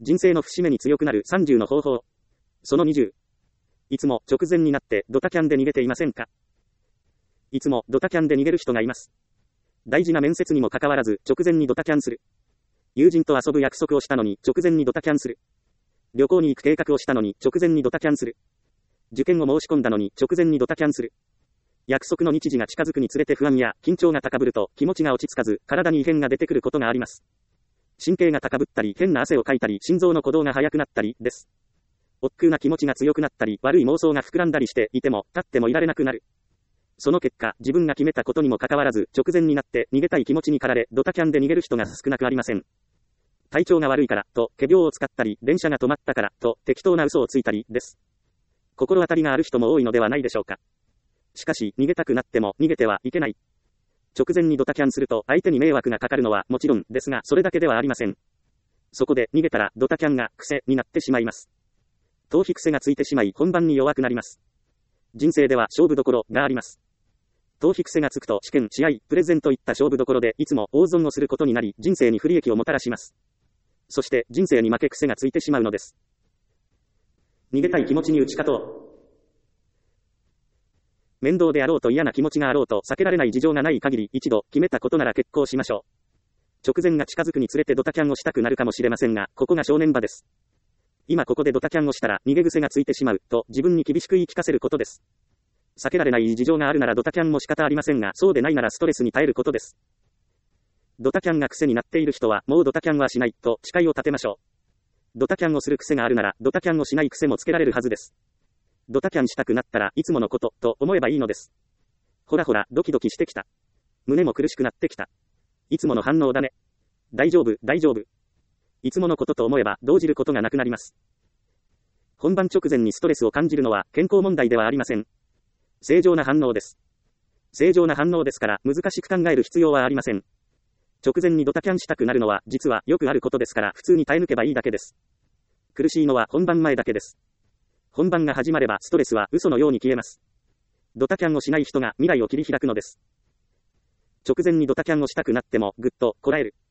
人生の節目に強くなる30の方法。その20。いつも直前になってドタキャンで逃げていませんか？いつもドタキャンで逃げる人がいます。大事な面接にもかかわらず直前にドタキャンする。友人と遊ぶ約束をしたのに直前にドタキャンする。旅行に行く計画をしたのに直前にドタキャンする。受験を申し込んだのに直前にドタキャンする。約束の日時が近づくにつれて不安や緊張が高ぶると気持ちが落ち着かず体に異変が出てくることがあります。神経が高ぶったり変な汗をかいたり心臓の鼓動が速くなったりです。億劫な気持ちが強くなったり悪い妄想が膨らんだりしていても立ってもいられなくなる。その結果自分が決めたことにもかかわらず直前になって逃げたい気持ちに駆られドタキャンで逃げる人が少なくありません。体調が悪いからと仮病を使ったり電車が止まったからと適当な嘘をついたりです。心当たりがある人も多いのではないでしょうか。しかし逃げたくなっても逃げてはいけない。直前にドタキャンすると相手に迷惑がかかるのはもちろんですがそれだけではありません。そこで逃げたらドタキャンが癖になってしまいます。逃避癖がついてしまい本番に弱くなります。人生では勝負どころがあります。逃避癖がつくと試験、試合、プレゼンといった勝負どころでいつも大損をすることになり人生に不利益をもたらします。そして人生に負け癖がついてしまうのです。逃げたい気持ちに打ち勝とう。面倒であろうと嫌な気持ちがあろうと避けられない事情がない限り一度決めたことなら決行しましょう。直前が近づくにつれてドタキャンをしたくなるかもしれませんが、ここが正念場です。今ここでドタキャンをしたら逃げ癖がついてしまうと自分に厳しく言い聞かせることです。避けられない事情があるならドタキャンも仕方ありませんが、そうでないならストレスに耐えることです。ドタキャンが癖になっている人はもうドタキャンはしないと誓いを立てましょう。ドタキャンをする癖があるならドタキャンをしない癖もつけられるはずです。ドタキャンしたくなったらいつものことと思えばいいのです。ほらほらドキドキしてきた。胸も苦しくなってきた。いつもの反応だね。大丈夫大丈夫。いつものことと思えば動じることがなくなります。本番直前にストレスを感じるのは健康問題ではありません。正常な反応です。正常な反応ですから難しく考える必要はありません。直前にドタキャンしたくなるのは実はよくあることですから普通に耐え抜けばいいだけです。苦しいのは本番前だけです。本番が始まればストレスは嘘のように消えます。ドタキャンをしない人が未来を切り開くのです。直前にドタキャンをしたくなってもぐっとこらえる。